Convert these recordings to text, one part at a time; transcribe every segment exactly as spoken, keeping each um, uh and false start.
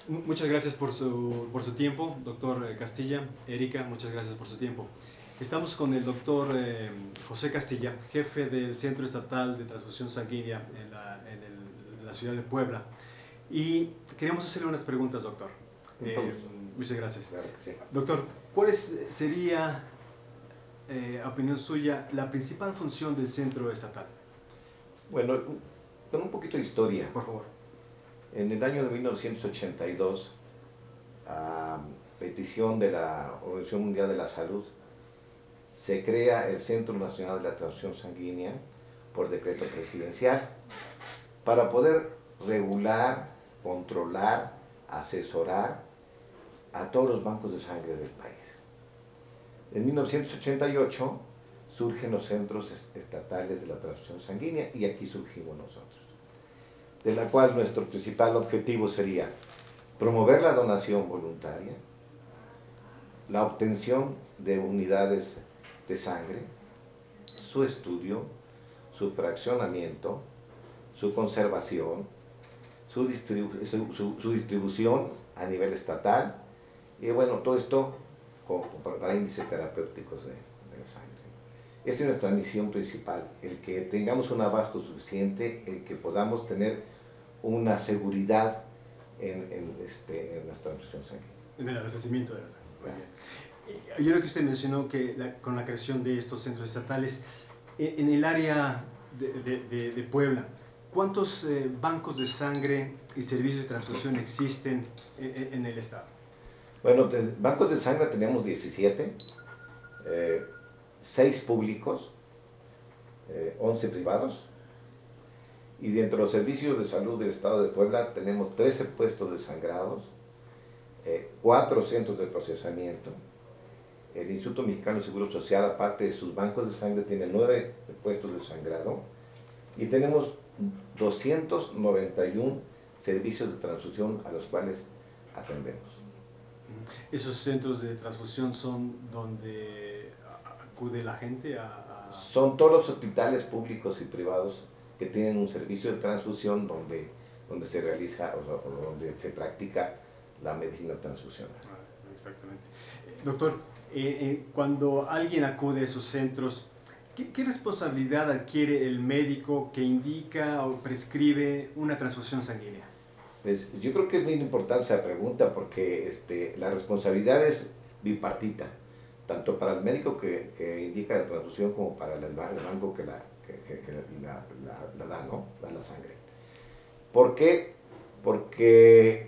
Muchas gracias por su, por su tiempo, doctor Castilla. Erika, muchas gracias por su tiempo. Estamos con el doctor eh, José Castilla, jefe del Centro Estatal de Transfusión Sanguínea en la, en el, en la ciudad de Puebla. Y queríamos hacerle unas preguntas, doctor. Eh, muchas gracias. Claro que sí. Doctor, ¿cuál es, sería, eh, a opinión suya, la principal función del Centro Estatal? Bueno, con un poquito de historia. Por favor. En el año de mil novecientos ochenta y dos, a petición de la Organización Mundial de la Salud, se crea el Centro Nacional de la Transfusión Sanguínea por decreto presidencial para poder regular, controlar, asesorar a todos los bancos de sangre del país. En mil novecientos ochenta y ocho surgen los centros estatales de la transfusión sanguínea y aquí surgimos nosotros, de la cual nuestro principal objetivo sería promover la donación voluntaria, la obtención de unidades de sangre, su estudio, su fraccionamiento, su conservación, su, distribu su, su, su distribución a nivel estatal y bueno, todo esto con, para índices terapéuticos de, de la sangre. Esa es nuestra misión principal, el que tengamos un abasto suficiente, el que podamos tener una seguridad en, en, este, en la transfusión sanguínea. En el abastecimiento de la sangre. Claro. Yo creo que usted mencionó que la, con la creación de estos centros estatales, en, en el área de, de, de, de Puebla, ¿cuántos eh, bancos de sangre y servicios de transfusión existen en, en el estado? Bueno, de bancos de sangre tenemos diecisiete, eh, seis públicos, eh, once privados, y dentro de los servicios de salud del estado de Puebla tenemos trece puestos de sangrados, eh, cuatro centros de procesamiento. El Instituto Mexicano de Seguro Social, aparte de sus bancos de sangre, tiene nueve puestos de sangrado y tenemos doscientos noventa y uno servicios de transfusión a los cuales atendemos. ¿Esos centros de transfusión son donde acude la gente a...? a... Son todos los hospitales públicos y privados que tienen un servicio de transfusión donde, donde se realiza o, o donde se practica la medicina transfusional. Ah, exactamente. Doctor, eh, eh, cuando alguien acude a esos centros, ¿qué, ¿qué responsabilidad adquiere el médico que indica o prescribe una transfusión sanguínea? Pues yo creo que es muy importante esa pregunta porque este, la responsabilidad es bipartita, tanto para el médico que, que indica la transfusión como para el, el banco que, la, que, que, que la, la, la da, ¿no? Da la sangre. ¿Por qué? Porque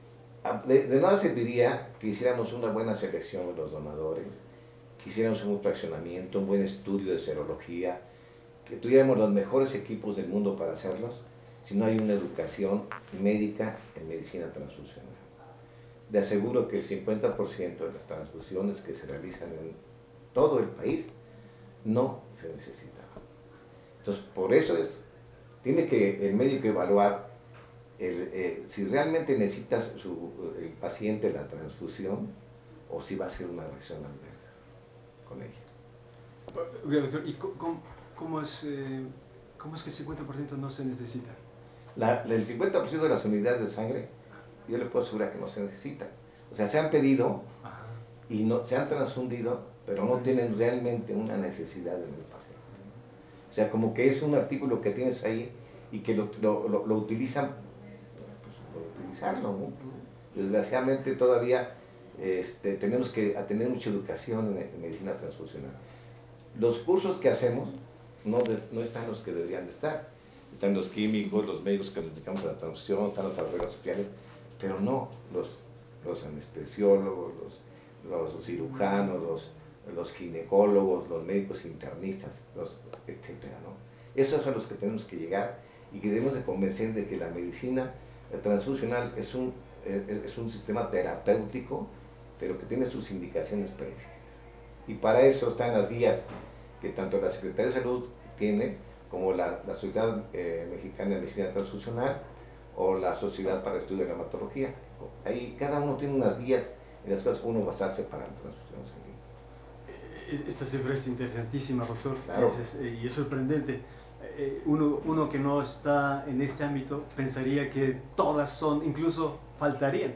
de, de nada serviría que hiciéramos una buena selección de los donadores, que hiciéramos un fraccionamiento, un buen estudio de serología, que tuviéramos los mejores equipos del mundo para hacerlos, si no hay una educación médica en medicina transfusional. Le aseguro que el cincuenta por ciento de las transfusiones que se realizan en todo el país no se necesitan. Entonces, por eso es, tiene que el médico evaluar el, eh, si realmente necesita su, el paciente la transfusión o si va a ser una reacción adversa con ella. Doctor, ¿y cómo, cómo, es, eh, cómo es que el cincuenta por ciento no se necesita? La, el cincuenta por ciento de las unidades de sangre, yo le puedo asegurar que no se necesitan. O sea, se han pedido Ajá. y no, se han transfundido, pero no tienen realmente una necesidad en el paciente. O sea, como que es un artículo que tienes ahí y que lo, lo, lo, lo utilizan pues, por utilizarlo, ¿no? Desgraciadamente todavía este, tenemos que tener mucha educación en, en medicina transfusional. Los cursos que hacemos no, de, no están los que deberían de estar. Están los químicos, los médicos que nos dedicamos a la transfusión, están las trabajadores sociales, pero no los, los anestesiólogos, los, los cirujanos, los, los ginecólogos, los médicos internistas, los, etcétera, ¿no? Esos son los que tenemos que llegar y que debemos de convencer de que la medicina transfusional es un, es un sistema terapéutico, pero que tiene sus indicaciones precisas. Y para eso están las guías que tanto la Secretaría de Salud tiene, como la, la Sociedad eh, Mexicana de Medicina Transfusional o la Sociedad para el Estudio de la Hematología. Ahí cada uno tiene unas guías en las cuales uno basarse para la transfusión sanguínea. Esta cifra es interesantísima, doctor, Claro. es, es, y es sorprendente. Uno, uno que no está en este ámbito pensaría que todas son, incluso faltarían.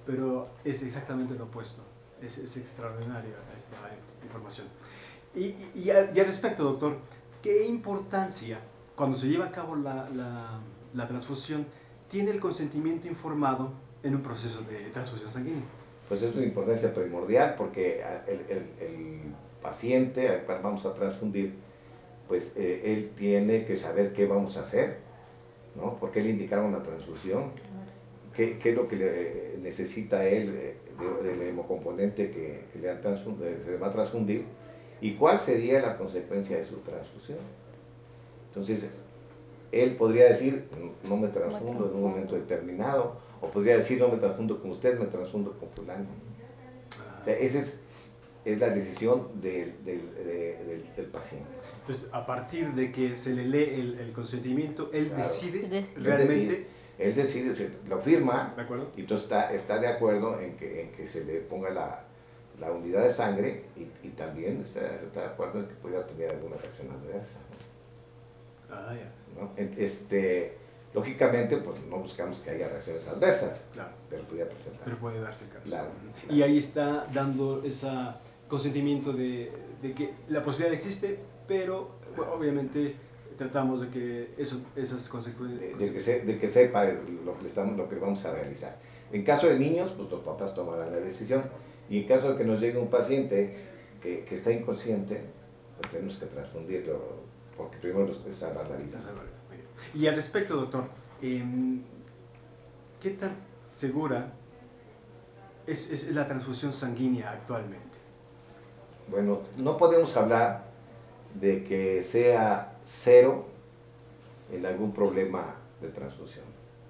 pero es exactamente lo opuesto. Es, es extraordinaria esta información. Y, y, y, al, y al respecto, doctor, ¿qué importancia, cuando se lleva a cabo la, la, la transfusión, tiene el consentimiento informado en un proceso de transfusión sanguínea? Pues es una importancia primordial porque el, el, el paciente al cual vamos a transfundir, pues eh, él tiene que saber qué vamos a hacer, ¿no? ¿Por qué le indicaron la transfusión? ¿Qué, qué es lo que le necesita él de, del hemocomponente que, que le se le va a transfundir? ¿Y cuál sería la consecuencia de su transfusión? Entonces, él podría decir, no me transfundo en un momento determinado, o podría decir, no me transfundo con usted, me transfundo con fulano. O sea, esa es, es la decisión del, del, de, del, del paciente. Entonces, a partir de que se le lee el, el consentimiento, él claro. decide él realmente... Decide, él decide, se, lo firma, ¿de acuerdo? Y entonces está, está de acuerdo en que, en que se le ponga la, la unidad de sangre y, y también está, está de acuerdo en que pueda tener alguna reacción adversa, ¿no? Ah, ya. ¿No? Este, lógicamente, pues no buscamos que haya reacciones adversas, claro. pero puede presentarse. Pero puede darse el caso. Claro, claro. Y ahí está dando ese consentimiento de, de que la posibilidad existe, pero bueno, obviamente tratamos de que eso, esas consecuencias... De, de, que se, de que sepa lo que, estamos, lo que vamos a realizar. En caso de niños, pues los papás tomarán la decisión. Y en caso de que nos llegue un paciente que, que está inconsciente, pues tenemos que transfundirlo, porque primero nos salva la vida. Y al respecto, doctor, eh, ¿qué tan segura es, es la transfusión sanguínea actualmente? Bueno, no podemos hablar de que sea cero en algún problema de transfusión.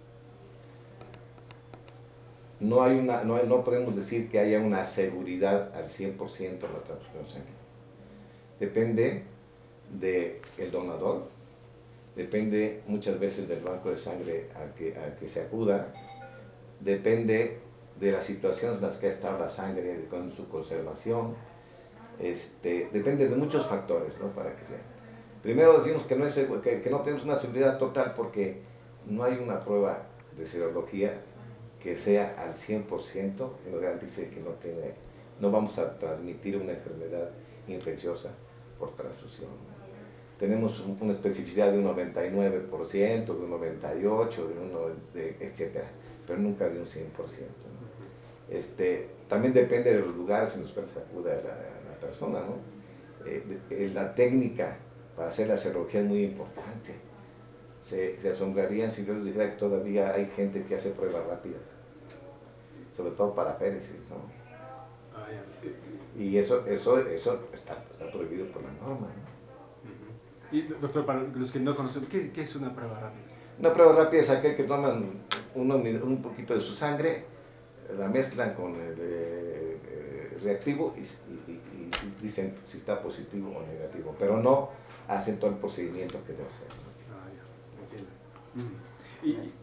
No, hay una, no, hay, no podemos decir que haya una seguridad al cien por ciento en la transfusión sanguínea. Depende del donador, depende muchas veces del banco de sangre al que, al que se acuda, depende de las situaciones en las que ha estado la sangre, con su conservación, este, depende de muchos factores, ¿no? Para que sea. Primero decimos que no, es, que, que no tenemos una seguridad total porque no hay una prueba de serología que sea al cien por ciento que nos garantice que no, tiene, no vamos a transmitir una enfermedad infecciosa por transfusión. Tenemos un, una especificidad de un noventa y nueve por ciento, de un noventa y ocho por ciento, de uno, de, etcétera, pero nunca de un cien por ciento. ¿No? Este, también depende de los lugares en los cuales acuda la, la persona, ¿no? Eh, de, la técnica para hacer la serología es muy importante. Se, se asombrarían si yo les dijera que todavía hay gente que hace pruebas rápidas, sobre todo para féresis, ¿no? Ah, yeah. Y eso, eso, eso está, está prohibido por la norma, ¿no? Y doctor, para los que no conocen, ¿qué, ¿qué es una prueba rápida? Una prueba rápida es aquel que toman uno, un poquito de su sangre, la mezclan con el eh, reactivo y, y, y, y dicen si está positivo o negativo, pero no hacen todo el procedimiento que debe hacer. Ah, ya, entiendo. Mm. Y, y,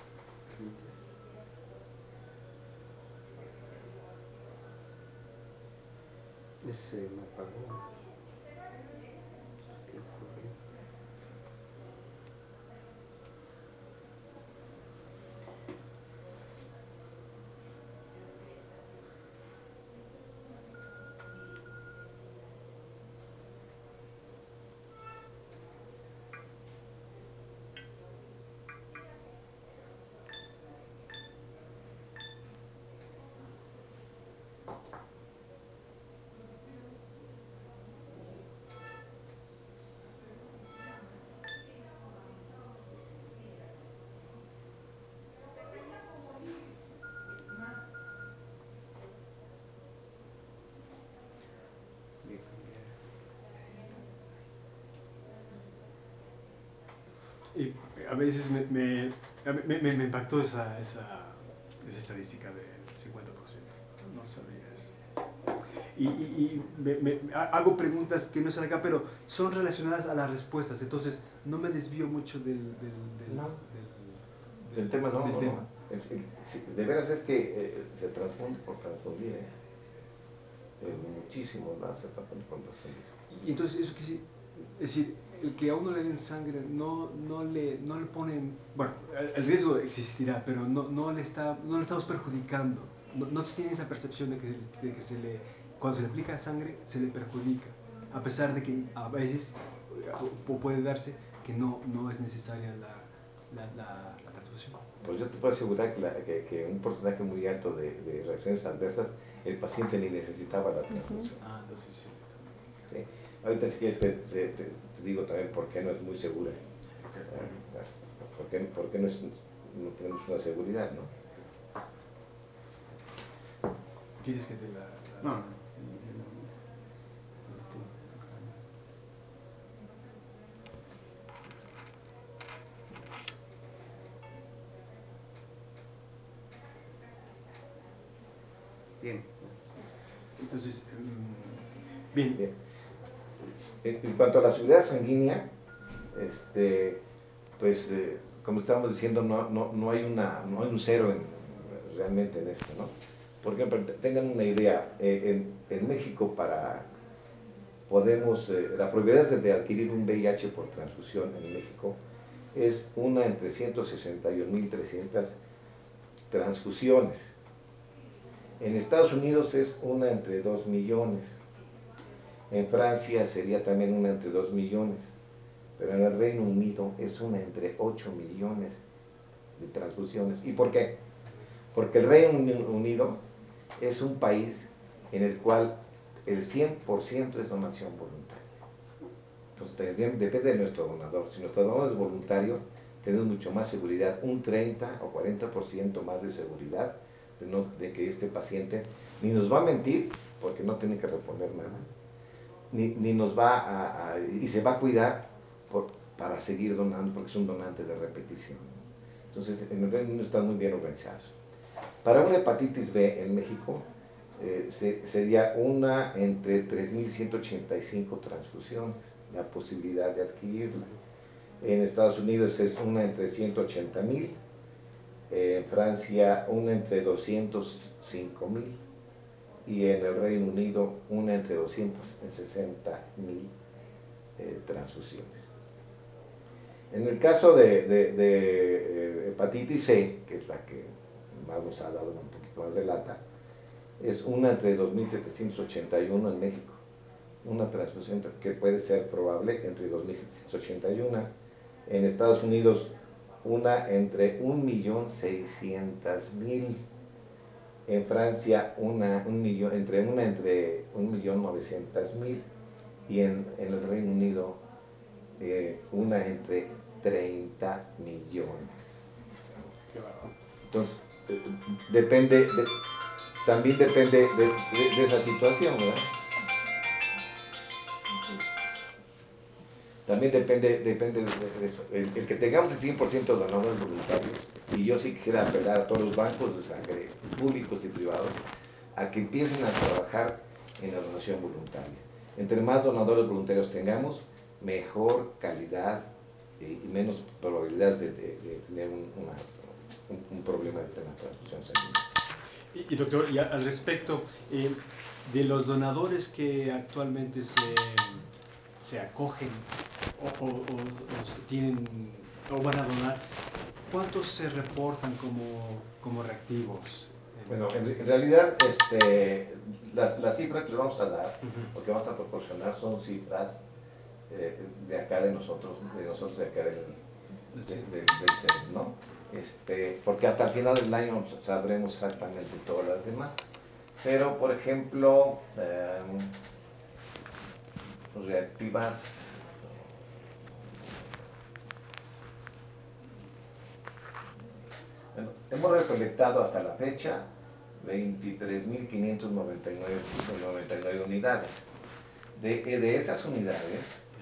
Ese me apagó. y a veces me, me, me, me, me impactó esa, esa, esa estadística del cincuenta por ciento. No sabía eso. Y, y, y me, me, hago preguntas que no están acá, pero son relacionadas a las respuestas. Entonces, no me desvío mucho del, del, del, no. del, del, del tema. No, del no, tema. No. Es, es, de veras es que eh, se transfunde por transfundir, ¿eh? Eh, muchísimo más se transfunde por transfundir. Y entonces, eso que sí, Es decir, el que a uno le den sangre no, no, le, no le ponen, bueno, el riesgo existirá, pero no, no, le, está, no le estamos perjudicando. No, no se tiene esa percepción de que, de que se le, cuando se le aplica sangre se le perjudica, a pesar de que a veces o puede darse que no, no es necesaria la, la, la, la transfusión. Pues yo te puedo asegurar que, la, que, que un porcentaje muy alto de, de reacciones adversas, el paciente ni necesitaba la transfusión. Ah, entonces sí. ¿Sí? Ahorita sí que te, te, te, te digo también por qué no es muy segura. Okay. ¿Por qué, por qué no, es, no tenemos una seguridad, no? ¿Quieres que te la...? la... No, no. Bien. Entonces, um, bien. bien. En, en cuanto a la seguridad sanguínea, este, pues eh, como estábamos diciendo, no, no, no, hay una, no hay un cero en, realmente en esto, ¿no? Porque tengan una idea, eh, en, en México para podemos, eh, la probabilidad de adquirir un V I H por transfusión en México es una entre ciento sesenta y un mil trescientas transfusiones. En Estados Unidos es una entre dos millones. En Francia sería también una entre dos millones. Pero en el Reino Unido es una entre ocho millones de transfusiones. ¿Y por qué? Porque el Reino Unido es un país en el cual el cien por ciento es donación voluntaria. Entonces depende de nuestro donador. Si nuestro donador es voluntario, tenemos mucho más seguridad, un treinta o cuarenta por ciento más de seguridad de, no, de que este paciente ni nos va a mentir, porque no tiene que reponer nada, ni, ni nos va a, a, y se va a cuidar por, para seguir donando, porque es un donante de repetición. Entonces, en el Reino Unido están muy bien organizados. Para una hepatitis B en México, eh, se, sería una entre tres mil ciento ochenta y cinco transfusiones, la posibilidad de adquirirla. En Estados Unidos es una entre ciento ochenta mil, eh, en Francia una entre doscientos cinco mil y en el Reino Unido una entre doscientos sesenta mil eh, transfusiones. En el caso de, de, de eh, hepatitis C, que es la que más nos ha dado un poquito más de lata, es una entre dos mil setecientos ochenta y uno en México, una transfusión que puede ser probable entre dos mil setecientos ochenta y uno, en Estados Unidos una entre un millón seiscientos mil, en Francia una, un millón, entre una entre un millón novecientos mil y en, en el Reino Unido eh, una entre treinta millones. Entonces, eh, depende, de, también depende de, de, de esa situación, ¿verdad? También depende, depende de eso. El, el que tengamos el cien por ciento de donadores voluntarios, y yo sí quisiera apelar a todos los bancos de sangre, públicos y privados, a que empiecen a trabajar en la donación voluntaria. Entre más donadores voluntarios tengamos, mejor calidad y menos probabilidades de, de, de tener un, una, un, un problema de la transfusión sanguínea. Y, y doctor, y al respecto, eh, de los donadores que actualmente se, se acogen o, o, o, o tienen o van a donar, ¿cuántos se reportan como, como reactivos? Bueno, en, en realidad este, las, las cifras que les vamos a dar, uh-huh. lo que vamos a proporcionar son cifras eh, de acá de nosotros, de nosotros de acá del, de, de, del, del C E N, ¿no? Este, porque hasta el final del año sabremos exactamente todas las demás. Pero, por ejemplo, eh, reactivas, bueno, hemos recolectado hasta la fecha veintitrés mil quinientas noventa y nueve unidades. De, de esas unidades,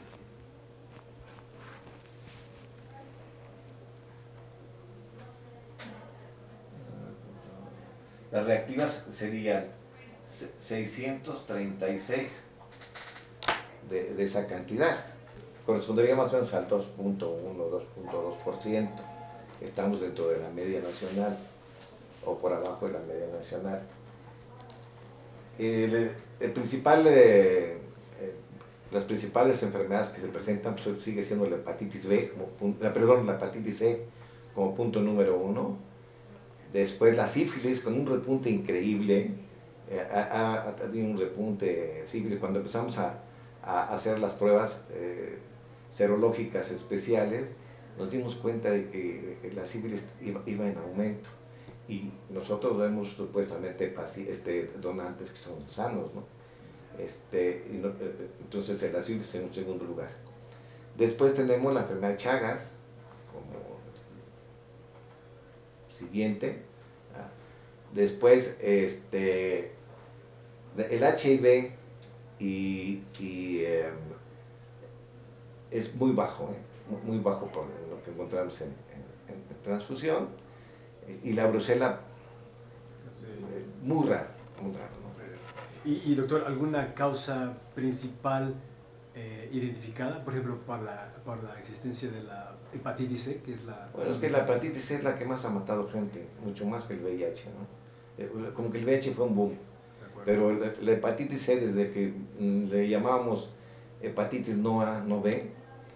las reactivas serían seiscientos treinta y seis de, de esa cantidad. Correspondería más o menos al dos punto uno, dos punto dos por ciento. Estamos dentro de la media nacional o por abajo de la media nacional. El, el principal eh, eh, las principales enfermedades que se presentan pues, sigue siendo la hepatitis B, como, la, perdón, la hepatitis C como punto número uno. Después la sífilis con un repunte increíble, eh, ha, ha tenido un repunte sífilis cuando empezamos a, a hacer las pruebas eh, serológicas especiales, nos dimos cuenta de que la sífilis iba, iba en aumento y nosotros vemos supuestamente este, donantes que son sanos, ¿no? Este, y no, entonces la sífilis en un segundo lugar. Después tenemos la enfermedad de Chagas como siguiente. Después este, el H I V y, y eh, es muy bajo, ¿eh? muy bajo por lo que encontramos en, en, en transfusión, y la brucela sí. muy raro, muy raro, ¿no? Y, y doctor, ¿alguna causa principal eh, identificada, por ejemplo, por la, por la existencia de la hepatitis C, que es la... Bueno, es que la hepatitis C es la que más ha matado gente, mucho más que el V I H, ¿no? Como que el V I H fue un boom, pero la, la hepatitis C, desde que mm, le llamábamos hepatitis no A, no B,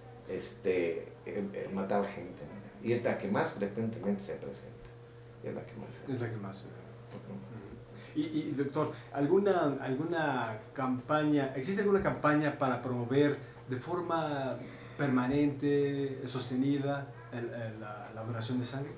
este, eh, eh, mataba gente, ¿no? Y es la que más frecuentemente se presenta, es la que más. Es la que más. Uh-huh. y, y doctor, ¿alguna, alguna campaña, existe alguna campaña para promover de forma permanente, sostenida, el, el, la, la donación de sangre?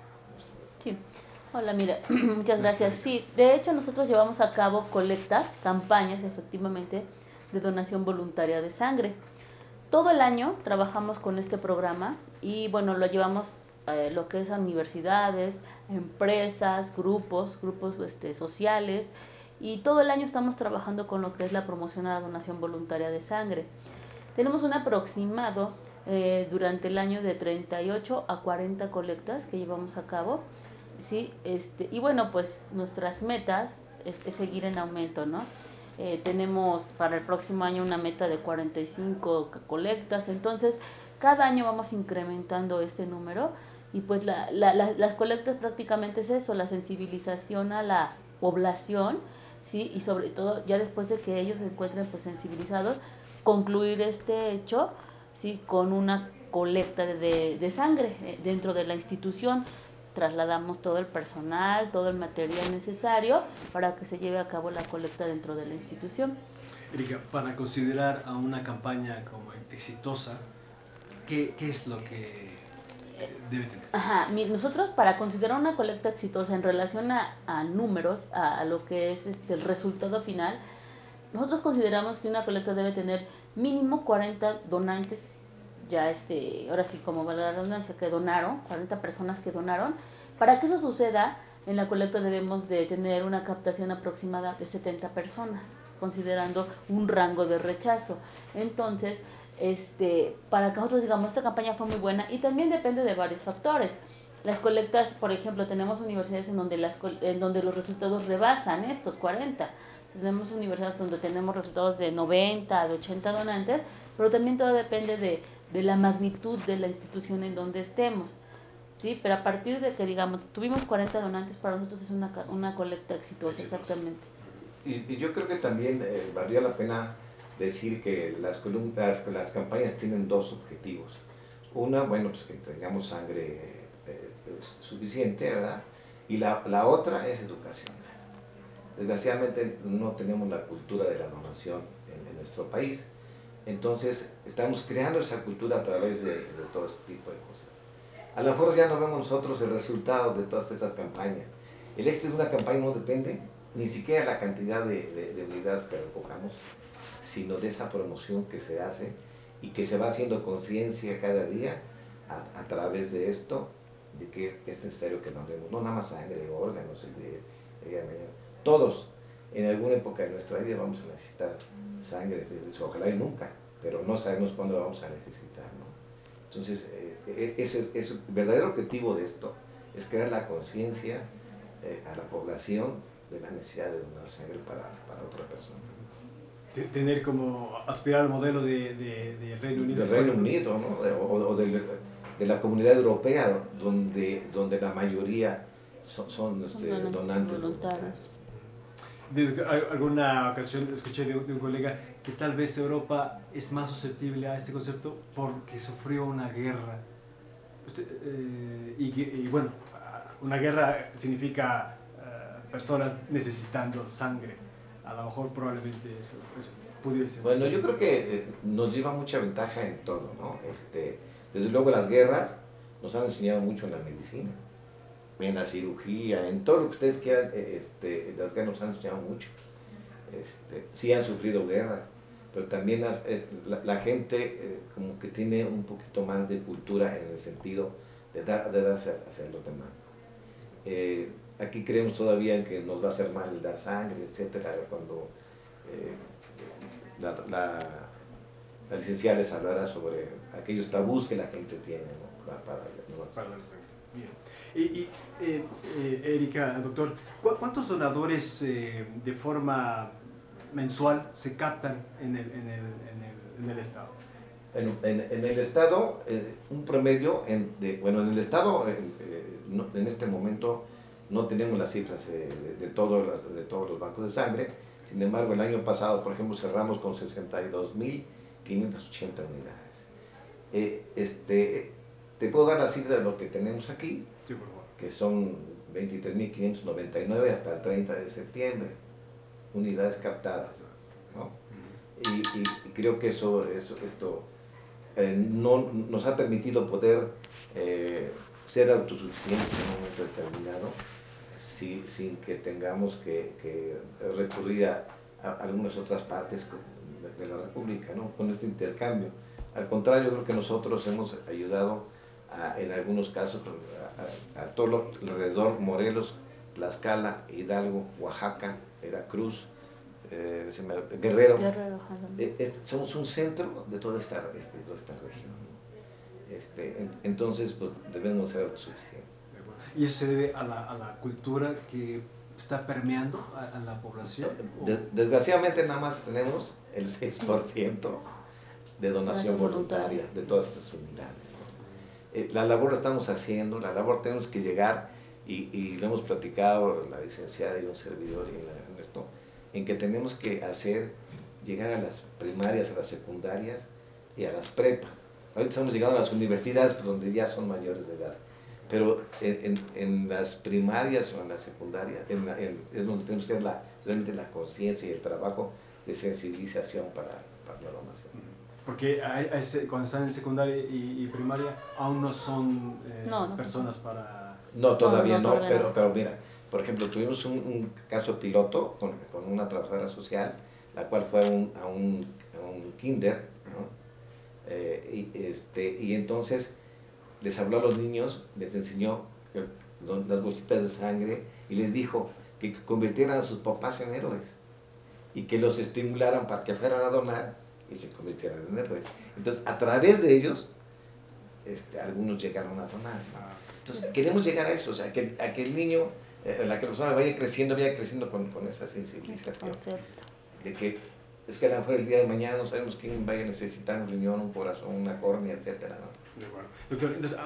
Sí. Hola, mira, muchas gracias. Sí, de hecho nosotros llevamos a cabo colectas, campañas efectivamente de donación voluntaria de sangre. Todo el año trabajamos con este programa y bueno, lo llevamos eh, lo que es a universidades, empresas, grupos, grupos este, sociales, y todo el año estamos trabajando con lo que es la promoción a la donación voluntaria de sangre. Tenemos un aproximado eh, durante el año de treinta y ocho a cuarenta colectas que llevamos a cabo, ¿sí? Este, y bueno, pues nuestras metas es, es seguir en aumento, ¿no? Eh, tenemos para el próximo año una meta de cuarenta y cinco colectas, entonces cada año vamos incrementando este número y pues la, la, la, las colectas prácticamente es eso, la sensibilización a la población, ¿sí? Y sobre todo ya después de que ellos se encuentren pues sensibilizados, concluir este hecho, ¿sí? Con una colecta de, de, de sangre eh, dentro de la institución. Trasladamos todo el personal, todo el material necesario para que se lleve a cabo la colecta dentro de la institución. Erika, para considerar a una campaña como exitosa, ¿qué, qué es lo que debe tener? Ajá, nosotros para considerar una colecta exitosa en relación a, a números, a, a lo que es este, el resultado final, nosotros consideramos que una colecta debe tener mínimo cuarenta donantes, ya este, ahora sí como va la redundancia, que donaron, cuarenta personas que donaron. Para que eso suceda, en la colecta debemos de tener una captación aproximada de setenta personas, considerando un rango de rechazo. Entonces, este, para que nosotros digamos, esta campaña fue muy buena, y también depende de varios factores. Las colectas, por ejemplo, tenemos universidades en donde, las, en donde los resultados rebasan estos cuarenta. Tenemos universidades donde tenemos resultados de noventa, de ochenta donantes, pero también todo depende de, de la magnitud de la institución en donde estemos, ¿sí? Pero a partir de que, digamos, tuvimos cuarenta donantes, para nosotros es una, una colecta exitosa, exactamente. Y, y yo creo que también eh, valdría la pena decir que las, las, las campañas tienen dos objetivos. Una, bueno, pues que tengamos sangre eh, suficiente, ¿verdad? Y la, la otra es educación. Desgraciadamente no tenemos la cultura de la donación en, en nuestro país, entonces estamos creando esa cultura a través de, de todo este tipo de cosas. A lo mejor ya no vemos nosotros el resultado de todas esas campañas. El éxito de una campaña no depende ni siquiera de la cantidad de, de, de unidades que recojamos, sino de esa promoción que se hace y que se va haciendo conciencia cada día a, a través de esto, de que es, es necesario que nos demos, no nada más sangre, órganos, el de, el de mañana. Todos, en alguna época de nuestra vida vamos a necesitar sangre, ojalá y nunca, pero no sabemos cuándo la vamos a necesitar, ¿no? Entonces, eh, ese, ese el verdadero objetivo de esto es crear la conciencia eh, a la población de la necesidad de donar sangre para, para otra persona. Tener como aspirar al modelo de, de, de Reino Unido. Del Reino Unido, ¿no? O, o de, de la comunidad europea, donde, donde la mayoría son, son este, donantes voluntarios. De, alguna ocasión escuché de, de un colega que tal vez Europa es más susceptible a este concepto porque sufrió una guerra. Usted, eh, y, y bueno, una guerra significa uh, personas necesitando sangre. A lo mejor probablemente eso, eso pudiera ser. Bueno, yo creo que eh, nos lleva mucha ventaja en todo, ¿no? Este, desde luego las guerras nos han enseñado mucho en la medicina, en la cirugía, en todo lo que ustedes quieran. Este, las guerras nos han enseñado mucho. Este, sí han sufrido guerras, pero también las, es, la, la gente eh, como que tiene un poquito más de cultura en el sentido de, dar, de darse hacia los demás. Eh, aquí creemos todavía en que nos va a hacer mal el dar sangre, etcétera, cuando eh, la, la, la licenciada les hablará sobre aquellos tabús que la gente tiene, ¿no? para, para, no, para dar sangre. Bien. Y, y eh, eh, Erika, doctor, ¿cuántos donadores eh, de forma mensual se captan en el, en el, en el, en el Estado? En, en, en el Estado, eh, un promedio, en, de, bueno, en el Estado, eh, eh, no, en este momento no tenemos las cifras eh, de, de, todos las, de todos los bancos de sangre. Sin embargo, el año pasado, por ejemplo, cerramos con sesenta y dos mil quinientas ochenta unidades. Eh, este, te puedo dar la cifra de lo que tenemos aquí, sí, por favor, que son veintitrés mil quinientos noventa y nueve hasta el treinta de septiembre, unidades captadas, ¿no? Uh-huh. y, y, y creo que eso, eso esto eh, no, nos ha permitido poder eh, ser autosuficientes en un momento determinado, si, sin que tengamos que, que recurrir a, a algunas otras partes de, de la República, ¿no? Con este intercambio. Al contrario, creo que nosotros hemos ayudado a, en algunos casos a, a, a todo lo alrededor, Morelos, Tlaxcala, Hidalgo, Oaxaca, Veracruz, eh, Guerrero. Guerrero eh, es, somos un centro de toda esta, de toda esta región. Este, en, entonces, pues debemos ser autosuficientes. ¿Y eso se debe a la, a la cultura que está permeando a, a la población? De, desgraciadamente nada más tenemos el seis por ciento de donación voluntaria de todas estas unidades, ¿no? Eh, la labor la estamos haciendo, la labor tenemos que llegar, y, y lo hemos platicado la licenciada y un servidor en esto, en que tenemos que hacer llegar a las primarias, a las secundarias y a las prepas. Ahorita estamos llegando a las universidades donde ya son mayores de edad, pero en, en, en las primarias o en las secundarias en la, en, es donde tenemos que hacer la, realmente la conciencia y el trabajo de sensibilización para, para la donación. Porque a, a ese, cuando están en secundaria y, y primaria aún no son eh, no, no, personas para... No, todavía no, no, no pero, pero mira, por ejemplo, tuvimos un, un caso piloto con, con una trabajadora social, la cual fue a un, a un, a un kinder, ¿no? eh, y, este, y entonces les habló a los niños, les enseñó las bolsitas de sangre y les dijo que convirtieran a sus papás en héroes y que los estimularan para que fueran a donar y se convirtieran en héroes. Entonces, a través de ellos, este, algunos llegaron a donar. Entonces, queremos llegar a eso, o sea, que, a que el niño, eh, la que la persona vaya creciendo, vaya creciendo con, con esa sensibilización. De que es que a lo mejor el día de mañana no sabemos quién vaya a necesitar un riñón, un corazón, una córnea, etcétera, ¿no? De acuerdo. Doctor, entonces,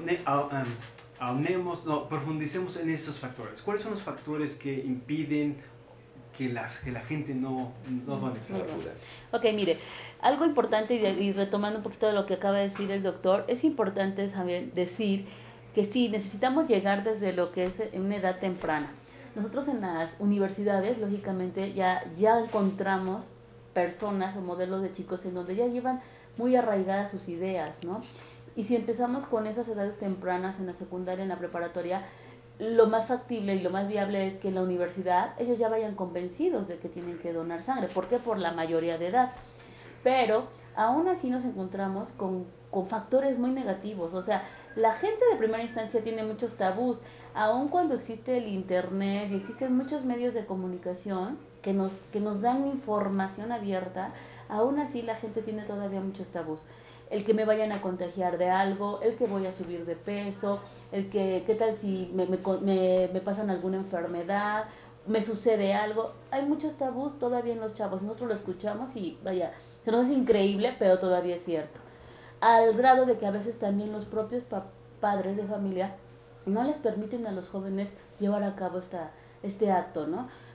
aunemos, no, profundicemos en esos factores. ¿Cuáles son los factores que impiden que, las, que la gente no, no done sangre? Ok, mire, algo importante, y, y retomando un poquito de lo que acaba de decir el doctor, es importante saber decir que sí, necesitamos llegar desde lo que es en una edad temprana. Nosotros en las universidades, lógicamente, ya, ya encontramos personas o modelos de chicos en donde ya llevan muy arraigadas sus ideas, ¿no? Y si empezamos con esas edades tempranas en la secundaria, en la preparatoria, lo más factible y lo más viable es que en la universidad ellos ya vayan convencidos de que tienen que donar sangre. ¿Por qué? Por la mayoría de edad. Pero aún así nos encontramos con, con factores muy negativos. O sea, la gente de primera instancia tiene muchos tabús. Aun cuando existe el internet y existen muchos medios de comunicación que nos, que nos dan información abierta, aún así la gente tiene todavía muchos tabús. El que me vayan a contagiar de algo, el que voy a subir de peso, el que qué tal si me, me, me, me pasan alguna enfermedad, me sucede algo. Hay muchos tabús todavía en los chavos. Nosotros lo escuchamos y vaya, se nos hace increíble, pero todavía es cierto. Al grado de que a veces también los propios pa- padres de familia no les permiten a los jóvenes llevar a cabo esta, este acto, ¿no?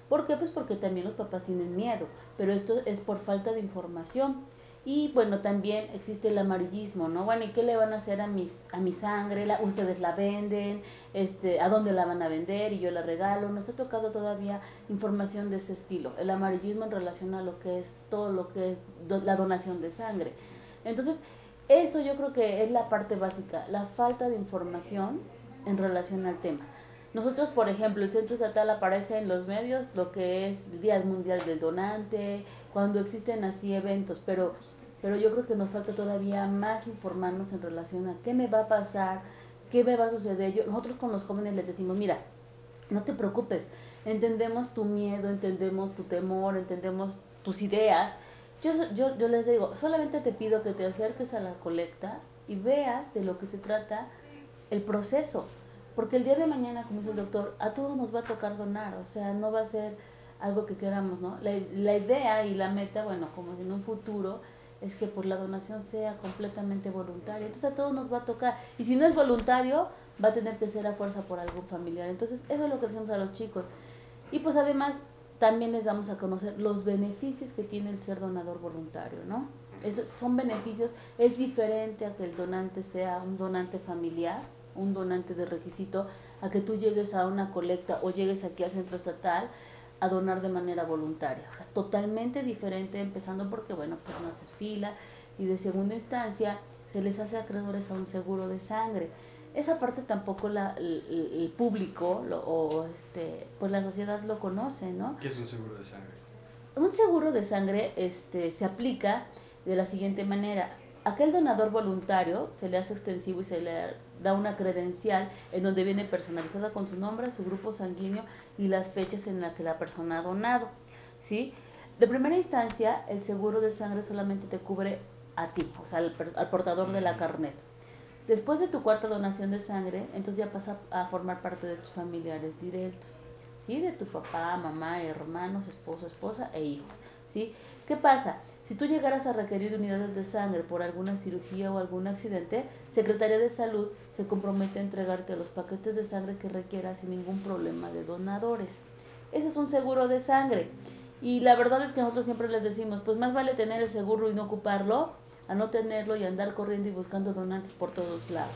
¿Por qué? Pues porque también los papás tienen miedo, pero esto es por falta de información. Y bueno, también existe el amarillismo, ¿no? Bueno, ¿y qué le van a hacer a mis a mi sangre? La, ustedes la venden, este, ¿a dónde la van a vender? Y yo la regalo. Nos ha tocado todavía información de ese estilo. El amarillismo en relación a lo que es todo lo que es do, la donación de sangre. Entonces, eso yo creo que es la parte básica, la falta de información en relación al tema. Nosotros, por ejemplo, el Centro Estatal aparece en los medios lo que es el Día Mundial del Donante, cuando existen así eventos, pero, pero yo creo que nos falta todavía más informarnos en relación a qué me va a pasar, qué me va a suceder. Yo, nosotros con los jóvenes les decimos, mira, no te preocupes, entendemos tu miedo, entendemos tu temor, entendemos tus ideas. Yo, yo, yo les digo, solamente te pido que te acerques a la colecta y veas de lo que se trata el proceso. Porque el día de mañana, como dice el doctor, a todos nos va a tocar donar, o sea, no va a ser algo que queramos, ¿no? La, la idea y la meta, bueno, como en un futuro, es que por la donación sea completamente voluntaria. Entonces a todos nos va a tocar. Y si no es voluntario, va a tener que ser a fuerza por algún familiar. Entonces eso es lo que hacemos a los chicos. Y pues además también les damos a conocer los beneficios que tiene el ser donador voluntario, ¿no? Esos son beneficios, es diferente a que el donante sea un donante familiar, un donante de requisito, a que tú llegues a una colecta o llegues aquí al Centro Estatal a donar de manera voluntaria. O sea, es totalmente diferente, empezando porque, bueno, pues no haces fila, y de segunda instancia se les hace acreedores a un seguro de sangre. Esa parte tampoco la, el, el público lo, o este, pues la sociedad lo conoce, ¿no? ¿Qué es un seguro de sangre? Un seguro de sangre este, se aplica de la siguiente manera. Aquel donador voluntario se le hace extensivo y se le da una credencial en donde viene personalizada con su nombre, su grupo sanguíneo y las fechas en las que la persona ha donado, ¿sí? De primera instancia, el seguro de sangre solamente te cubre a ti, o sea, al, al portador de la carnet. Después de tu cuarta donación de sangre, entonces ya pasa a formar parte de tus familiares directos, ¿sí? De tu papá, mamá, hermanos, esposo, esposa e hijos, ¿sí? ¿Qué pasa? Si tú llegaras a requerir unidades de sangre por alguna cirugía o algún accidente, Secretaría de Salud se compromete a entregarte los paquetes de sangre que requieras sin ningún problema de donadores. Eso es un seguro de sangre. Y la verdad es que nosotros siempre les decimos, pues más vale tener el seguro y no ocuparlo, a no tenerlo y andar corriendo y buscando donantes por todos lados.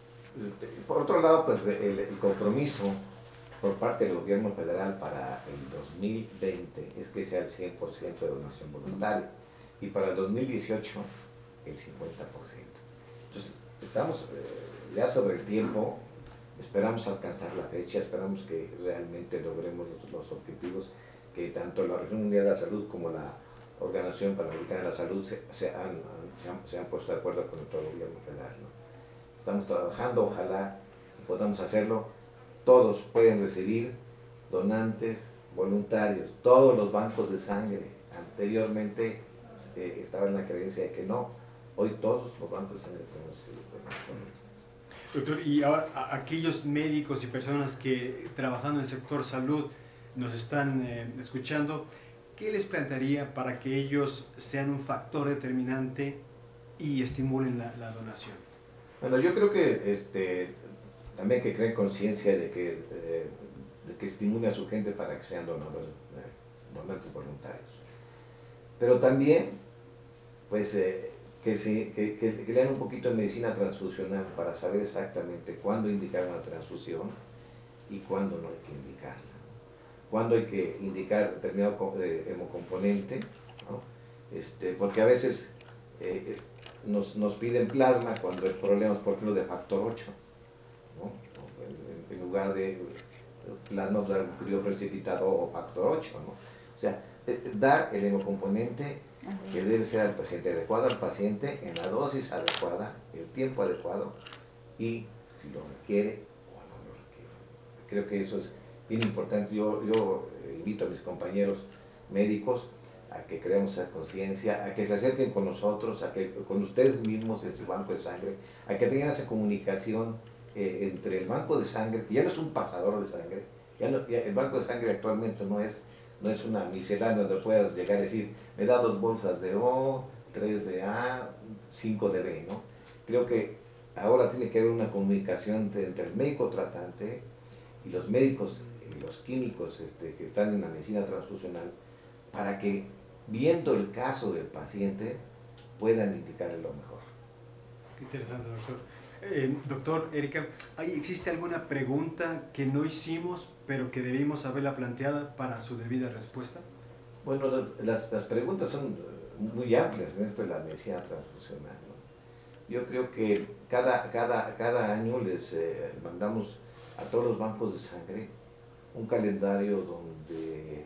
Por otro lado, pues el, el compromiso por parte del gobierno federal para el dos mil veinte es que sea el cien por ciento de donación voluntaria y para el dos mil dieciocho el cincuenta por ciento. Entonces, estamos eh, ya sobre el tiempo, esperamos alcanzar la fecha, esperamos que realmente logremos los, los objetivos que tanto la Organización Mundial de la Salud como la Organización Panamericana de la Salud se, se, han, se, han, se han puesto de acuerdo con nuestro gobierno federal, ¿no? Estamos trabajando, ojalá podamos hacerlo. Todos pueden recibir donantes, voluntarios, todos los bancos de sangre. Anteriormente eh, estaba en la creencia de que no, hoy todos los bancos de sangre pueden recibir donaciones. Doctor, y ahora a, aquellos médicos y personas que trabajando en el sector salud nos están eh, escuchando, ¿qué les plantearía para que ellos sean un factor determinante y estimulen la, la donación? Bueno, yo creo que este, también que creen conciencia de que, eh, de que estimule a su gente para que sean donadores, eh, donantes voluntarios. Pero también, pues, eh, que, se, que, que, que lean un poquito de medicina transfusional para saber exactamente cuándo indicar una transfusión y cuándo no hay que indicarla. Cuándo hay que indicar determinado eh, hemocomponente, ¿no? Este, porque a veces eh, nos, nos piden plasma cuando hay problemas, por ejemplo, de factor ocho, ¿no? En, en lugar de plasma crioprecipitado o factor ocho, ¿no? O sea, dar el hemocomponente que debe ser al paciente, adecuado al paciente, en la dosis adecuada, el tiempo adecuado y si lo requiere o no lo requiere. Creo que eso es bien importante. Yo, yo invito a mis compañeros médicos a que creemos esa conciencia, a que se acerquen con nosotros, a que con ustedes mismos en su banco de sangre, a que tengan esa comunicación eh, entre el banco de sangre, que ya no es un pasador de sangre, ya no, ya el banco de sangre actualmente no es, no es una miscelánea donde puedas llegar a decir, me da dos bolsas de O, tres de A, cinco de B, ¿no? Creo que ahora tiene que haber una comunicación entre, entre el médico tratante y los médicos los químicos este, que están en la medicina transfusional, para que, viendo el caso del paciente, puedan indicarle lo mejor. Qué interesante, doctor. Eh, doctor, Erika, ¿existe alguna pregunta que no hicimos, pero que debimos haberla planteada para su debida respuesta? Bueno, las, las preguntas son muy amplias en esto de la medicina transfusional, ¿no? Yo creo que cada, cada, cada año les eh, mandamos a todos los bancos de sangre un calendario donde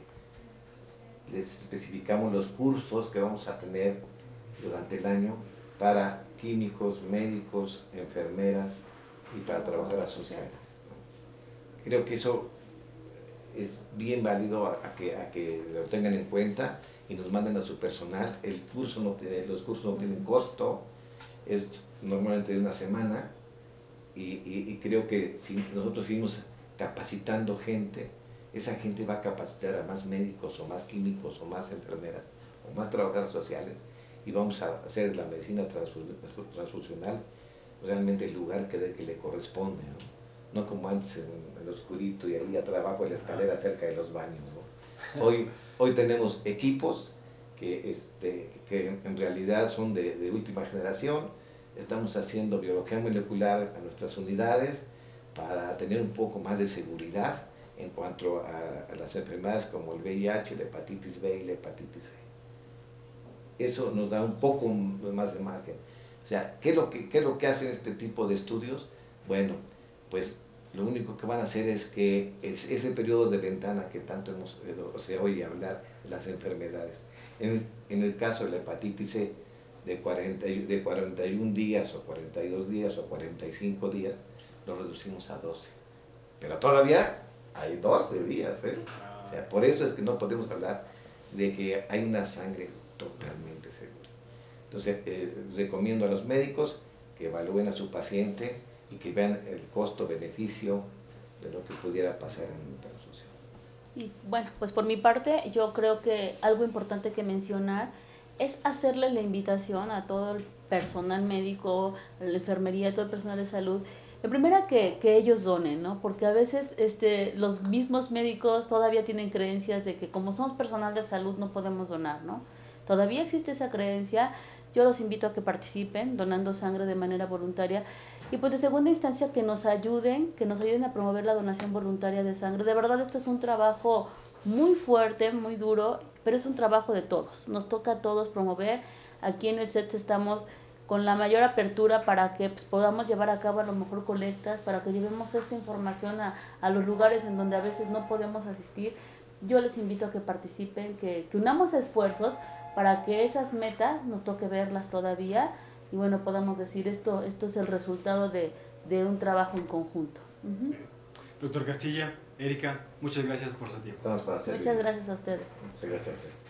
les especificamos los cursos que vamos a tener durante el año para químicos, médicos, enfermeras y para trabajadoras sociales, ¿no? Creo que eso es bien válido a, a, que, a que lo tengan en cuenta y nos manden a su personal. El curso no tiene, los cursos no tienen costo, es normalmente de una semana y, y, y creo que si nosotros seguimos capacitando gente, esa gente va a capacitar a más médicos o más químicos o más enfermeras o más trabajadoras sociales y vamos a hacer la medicina transfusional realmente el lugar que, de, que le corresponde, ¿no? No como antes en, en el oscurito y ahí atrás abajo en la escalera cerca de los baños, ¿no? Hoy, hoy tenemos equipos que, este, que en realidad son de, de última generación. Estamos haciendo biología molecular a nuestras unidades para tener un poco más de seguridad en cuanto a, a las enfermedades como el V I H, la hepatitis B y la hepatitis C. Eso nos da un poco más de margen. O sea, ¿qué es lo que, qué es lo que hacen este tipo de estudios? Bueno, pues lo único que van a hacer es que es ese periodo de ventana que tanto hemos, o se oye hablar de las enfermedades. En, en el caso de la hepatitis C, de, cuarenta, de cuarenta y un días o cuarenta y dos días o cuarenta y cinco días, lo reducimos a doce. Pero todavía hay doce días, ¿eh? O sea, por eso es que no podemos hablar de que hay una sangre totalmente segura. Entonces, eh, recomiendo a los médicos que evalúen a su paciente y que vean el costo-beneficio de lo que pudiera pasar en una transfusión. Y bueno, pues por mi parte, yo creo que algo importante que mencionar es hacerle la invitación a todo el personal médico, a la enfermería, a todo el personal de salud, en primera que, que ellos donen, ¿no? Porque a veces este, los mismos médicos todavía tienen creencias de que como somos personal de salud no podemos donar, ¿no? Todavía existe esa creencia. Yo los invito a que participen donando sangre de manera voluntaria y pues de segunda instancia que nos ayuden, que nos ayuden a promover la donación voluntaria de sangre. De verdad esto es un trabajo muy fuerte, muy duro, pero es un trabajo de todos. Nos toca a todos promover. Aquí en el C E T S estamos con la mayor apertura para que pues, podamos llevar a cabo a lo mejor colectas, para que llevemos esta información a, a los lugares en donde a veces no podemos asistir. Yo les invito a que participen, que, que unamos esfuerzos para que esas metas nos toque verlas todavía y bueno, podamos decir esto, esto es el resultado de, de un trabajo en conjunto. Uh-huh. Doctor Castilla, Erika, muchas gracias por su tiempo. Estamos para servir. Muchas gracias a ustedes. Muchas gracias.